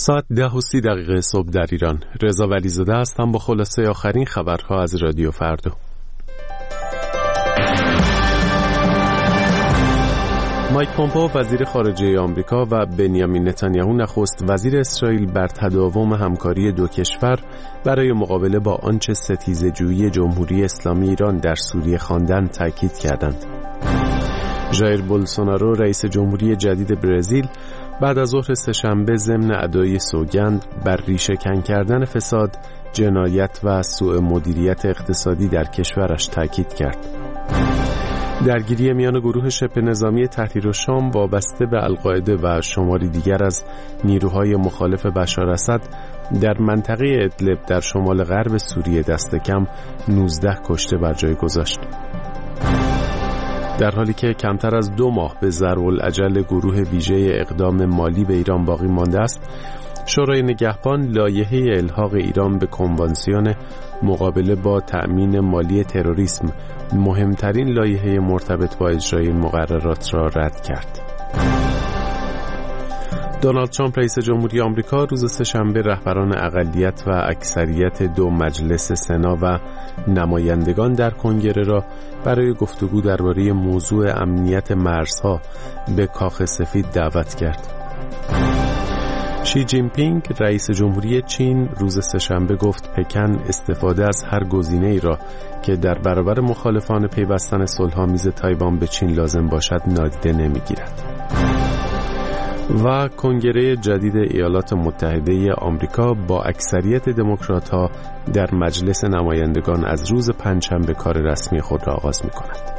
ساعت 10:30 صبح در ایران. رضا ولیزاده هستم با خلاصه آخرین خبرها از رادیو فردا. مایک پومپئو وزیر خارجه آمریکا و بنیامین نتانیاهو نخست وزیر اسرائیل بر تداوم همکاری دو کشور برای مقابله با آنچه ستیزه‌جویی جمهوری اسلامی ایران در سوریه خواندند تاکید کردند. ژائر بولسونارو رئیس جمهوری جدید برزیل بعد از ظهر سه‌شنبه ضمن ادای سوگند بر ریشه‌کن کردن فساد، جنایت و سوء مدیریت اقتصادی در کشورش تاکید کرد. درگیری میان گروه شبه نظامی تحریرالشام وابسته به القاعده و شماری دیگر از نیروهای مخالف بشار اسد در منطقه ادلب در شمال غرب سوریه دست کم 19 کشته بر جای گذاشت. در حالی که کمتر از 2 ماه به ضرب‌الاجل گروه ویژه اقدام مالی به ایران باقی مانده است، شورای نگهبان لایحه الحاق ایران به کنوانسیون مقابله با تأمین مالی تروریسم، مهمترین لایحه مرتبط با اجرای این مقررات را رد کرد. دونالد ترامپ رئیس جمهوری آمریکا روز سه‌شنبه رهبران اقلیت و اکثریت 2 مجلس سنا و نمایندگان در کنگره را برای گفتگو درباره موضوع امنیت مرزها به کاخ سفید دعوت کرد. شی جین پینگ رئیس جمهوری چین روز سه‌شنبه گفت پکن استفاده از هر گزینه‌ای را که در برابر مخالفان پیوستن صلح‌آمیز تایوان به چین لازم باشد نادیده نمی‌گیرد. و کنگره جدید ایالات متحده آمریکا با اکثریت دموکرات‌ها در مجلس نمایندگان از روز پنجشنبه کار رسمی خود را آغاز می‌کند.